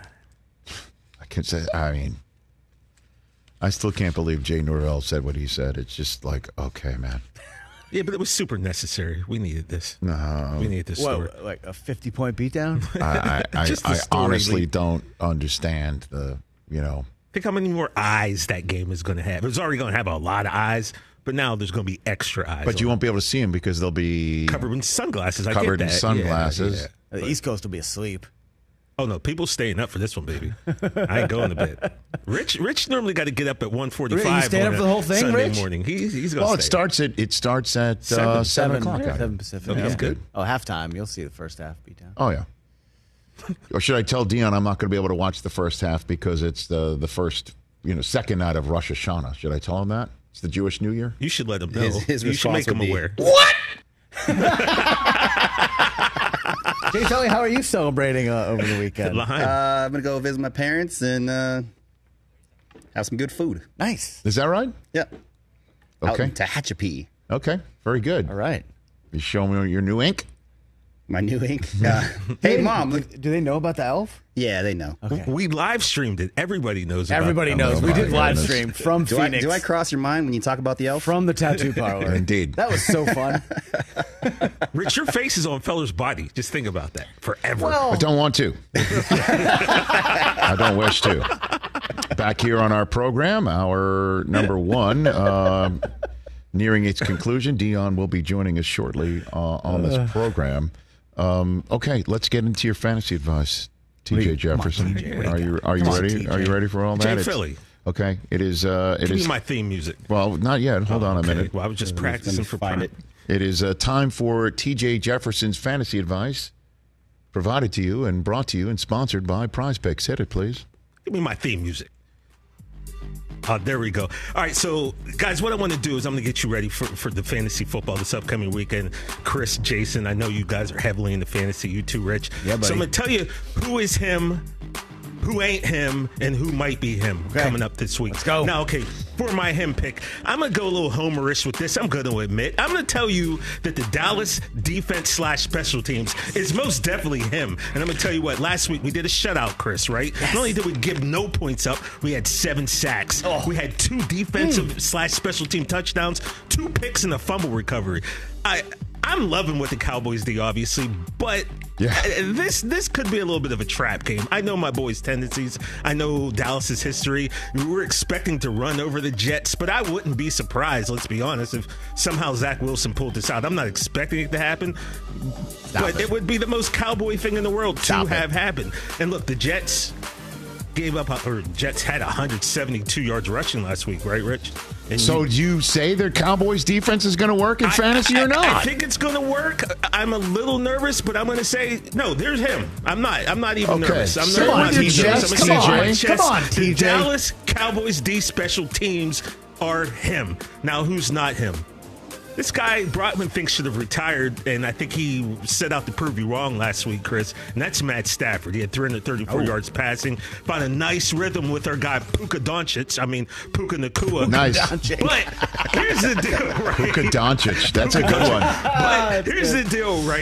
I still can't believe Jay Norvell said what he said. It's just like, okay, man. Yeah, but it was super necessary. We needed this. No. We needed this story. What, like a 50-point beatdown? I honestly don't understand Think how many more eyes that game is going to have. It was already going to have a lot of eyes, but now there's going to be extra eyes. But you won't be able to see them because they'll be... covered in sunglasses. Covered in sunglasses. Yeah. The East Coast will be asleep. Oh, no, people staying up for this one, baby. I ain't going to bed. Rich normally got to get up at 1:45. You staying up for the whole thing, Sunday Rich? morning. He's going to stay. It starts at 7 o'clock. 7 Pacific. Okay, that's good. Oh, halftime. You'll see the first half beatdown. Oh, yeah. Or should I tell Dion I'm not going to be able to watch the first half because it's the first, second night of Rosh Hashanah? Should I tell him that? It's the Jewish New Year? You should let him know. His you should make him aware. What? Jay, tell me, how are you celebrating over the weekend? I'm going to go visit my parents and have some good food. Nice. Is that right? Yep. Okay. Out in Tehachapi. Okay. Very good. All right. You show me your new ink? My new ink? Hey, Mom. Do they know about the elf? Yeah, they know. Okay. We live streamed it. Everybody knows about Everybody knows. We did live stream from Phoenix. Do I cross your mind when you talk about the elf? From the tattoo parlor. Indeed. That was so fun. Rich, your face is on Feller's body. Just think about that forever. I don't want to. I don't wish to. Back here on our program, our number one, nearing its conclusion. Dion will be joining us shortly on this program. Okay, let's get into your fantasy advice, TJ Jefferson. Are you ready? TJ. Are you ready for all that? Jay Philly. Okay, it is. Give me my theme music. Well, not yet. Hold on a minute. Well, I was just practicing for find it. It is time for TJ Jefferson's fantasy advice, provided to you and brought to you and sponsored by Prize Picks. Hit it, please. Give me my theme music. There we go. All right, so, guys, what I want to do is I'm going to get you ready for the fantasy football this upcoming weekend. Chris, Jason, I know you guys are heavily into fantasy. You too, Rich. Yeah, buddy. So I'm going to tell you who is him, who ain't him, and who might be him coming up this week. Let's go. Now, okay, for my him pick, I'm going to go a little homerish with this. I'm going to admit. I'm going to tell you that the Dallas defense/special teams is most definitely him. And I'm going to tell you what, last week we did a shutout, Chris, right? Yes. Not only did we give no points up, we had 7 sacks. Oh. We had 2 defensive/special team touchdowns, 2 picks, and a fumble recovery. I'm loving what the Cowboys do, obviously, but this could be a little bit of a trap game. I know my boys' tendencies. I know Dallas's history. We're expecting to run over the Jets, but I wouldn't be surprised, let's be honest, if somehow Zach Wilson pulled this out. I'm not expecting it to happen, but it would be the most Cowboy thing in the world to have happen. And look, the Jets Jets had 172 yards rushing last week, right, Rich? And so do you say their Cowboys defense is going to work in fantasy or not? I think it's going to work. I'm a little nervous, but I'm going to say, no, there's him. I'm not even nervous. I'm Come on, TJ. Come on, TJ. The Dallas Cowboys D special teams are him. Now, who's not him? This guy Brockman thinks should have retired, and I think he set out to prove you wrong last week, Chris. And that's Matt Stafford. He had 334 yards passing. Found a nice rhythm with our guy Puka Doncic. Puka Nacua. Nice. But here's the deal, right? Puka Doncic. That's a good one. But here's the deal, right?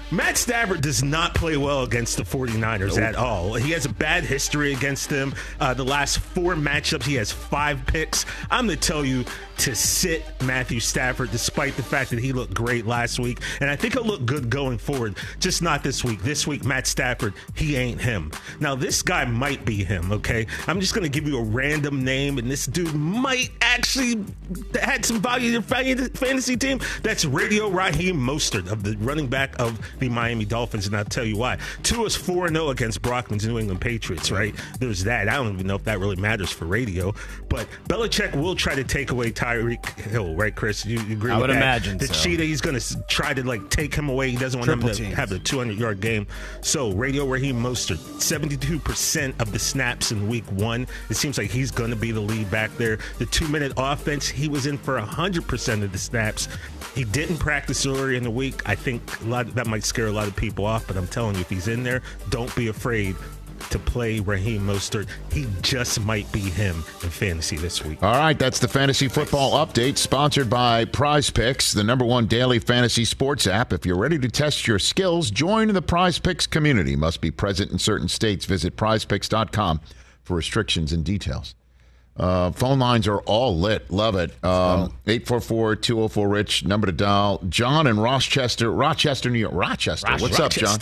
Matt Stafford does not play well against the 49ers at all. He has a bad history against them. The last 4 matchups, he has 5 picks. I'm going to tell you to sit Matthew Stafford despite the fact that he looked great last week. And I think he'll look good going forward, just not this week. This week, Matt Stafford, he ain't him. Now, this guy might be him, okay? I'm just going to give you a random name, and this dude might actually had some value in your fantasy team. That's Radio Raheem Mostert, of the running back of the Miami Dolphins, and I'll tell you why. Tua's 4-0 against Brockman's New England Patriots, right? There's that. I don't even know if that really matters for radio, but Belichick will try to take away Tyreek Hill, right, Chris? You agree with that? I would imagine the so. cheetah, he's going to try to take him away. He doesn't want him to have the 200-yard game. So Radio Raheem Mostert, 72% of the snaps in week 1. It seems like he's going to be the lead back there. The 2-minute offense, he was in for 100% of the snaps. He didn't practice earlier in the week. I think that might scare a lot of people off, but I'm telling you, if he's in there, don't be afraid to play Raheem Mostert. He just might be him in fantasy this week. All right, that's the Fantasy Football Update, sponsored by Prize Picks, the #1 daily fantasy sports app. If you're ready to test your skills, join the Prize Picks community. Must be present in certain states. Visit prizepicks.com for restrictions and details. Phone lines are all lit. Love it. 844-204-RICH, number to dial. John in Rochester, New York. Rochester. What's up, John?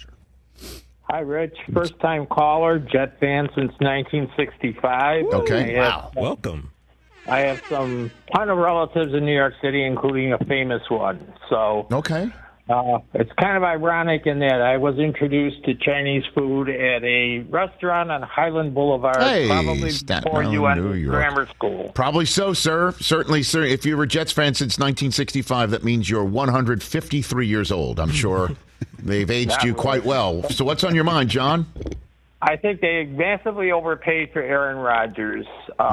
Hi, Rich. First-time caller, Jet fan since 1965. Okay. Wow. Welcome. I have some ton of relatives in New York City, including a famous one. So okay. It's kind of ironic in that I was introduced to Chinese food at a restaurant on Highland Boulevard, probably before you went to grammar school. Probably so, sir. Certainly, sir. If you were a Jets fan since 1965, that means you're 153 years old. I'm sure they've aged you quite well. So what's on your mind, John? I think they massively overpaid for Aaron Rodgers.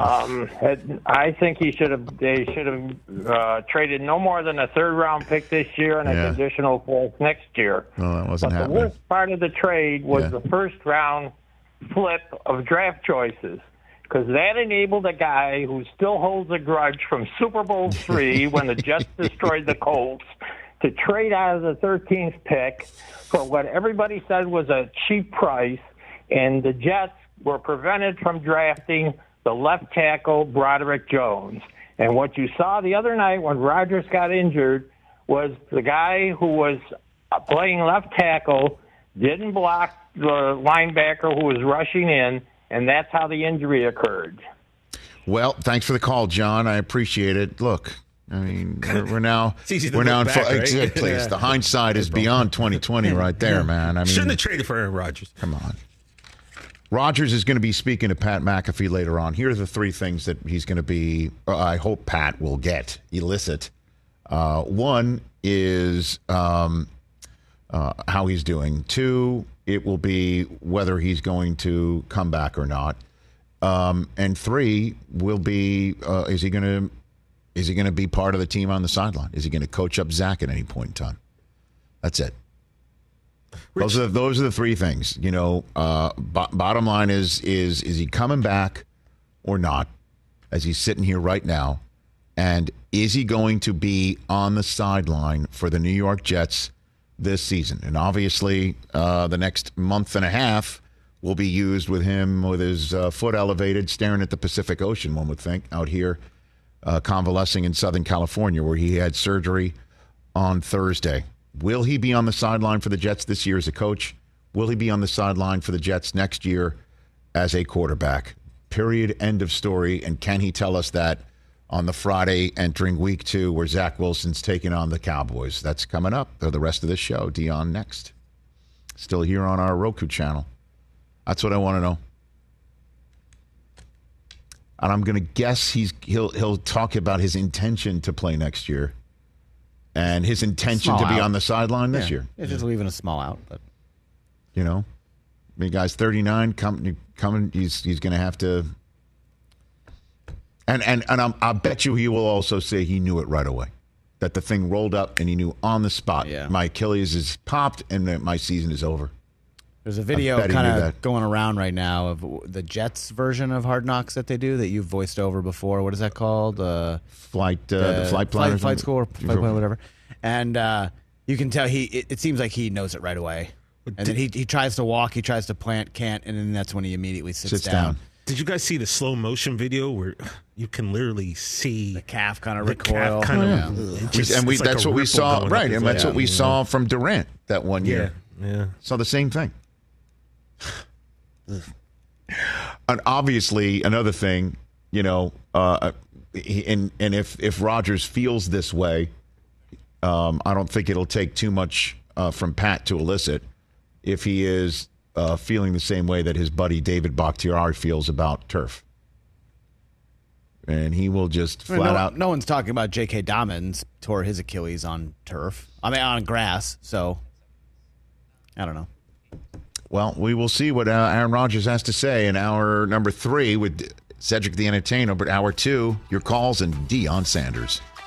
I think they should have traded no more than a 3rd-round pick this year and a conditional 4th next year. No, that wasn't happening. The worst part of the trade was the 1st-round flip of draft choices, because that enabled a guy who still holds a grudge from Super Bowl III when the Jets destroyed the Colts to trade out of the 13th pick for what everybody said was a cheap price. And the Jets were prevented from drafting the left tackle, Broderick Jones. And what you saw the other night when Rodgers got injured was the guy who was playing left tackle didn't block the linebacker who was rushing in, and that's how the injury occurred. Well, thanks for the call, John. I appreciate it. Look, I mean, we're now in back, right? Exactly. Yeah. The hindsight is beyond 2020 right there, man. I mean, shouldn't have traded for Aaron Rodgers. Come on. Rodgers is going to be speaking to Pat McAfee later on. Here are the 3 things that he's going to be, I hope Pat will elicit. One is how he's doing. 2, it will be whether he's going to come back or not. And 3 will be, is he going to be part of the team on the sideline? Is he going to coach up Zach at any point in time? That's it. Those are the 3 things. You know, bottom line is he coming back or not, as he's sitting here right now? And is he going to be on the sideline for the New York Jets this season? And obviously, the next month and a half will be used with him with his foot elevated, staring at the Pacific Ocean, one would think, out here convalescing in Southern California, where he had surgery on Thursday. Will he be on the sideline for the Jets this year as a coach? Will he be on the sideline for the Jets next year as a quarterback? Period. End of story. And can he tell us that on the Friday entering week 2 where Zach Wilson's taking on the Cowboys? That's coming up for the rest of this show. Dion next. Still here on our Roku channel. That's what I want to know. And I'm going to guess he'll talk about his intention to play next year. And his intention to be on the sideline this year. It's just leaving a small out. But you know, I mean, guy's 39, coming. He's going to have to. And I bet you he will also say he knew it right away, that the thing rolled up and he knew on the spot. Yeah. My Achilles is popped and my season is over. There's a video kind of going around right now of the Jets version of Hard Knocks that they do that you've voiced over before. What is that called? Flight Plan. Flight School or Flight Plan, whatever. And You can tell it seems like he knows it right away. And then he tries to walk, he tries to plant, can't, and then that's when he immediately sits down. Did you guys see the slow motion video where you can literally see the calf kind of recoil? That's what we saw, right? And that's what we saw from Durant that one year. Yeah. Saw the same thing. And obviously, another thing, and if Rodgers feels this way, I don't think it'll take too much from Pat to elicit if he is feeling the same way that his buddy David Bakhtiari feels about turf. And he will just flat out. No one's talking about J.K. Dobbins tore his Achilles on turf. On grass. So, I don't know. Well, we will see what Aaron Rodgers has to say in hour number 3 with Cedric the Entertainer. But hour 2, your calls and Deion Sanders.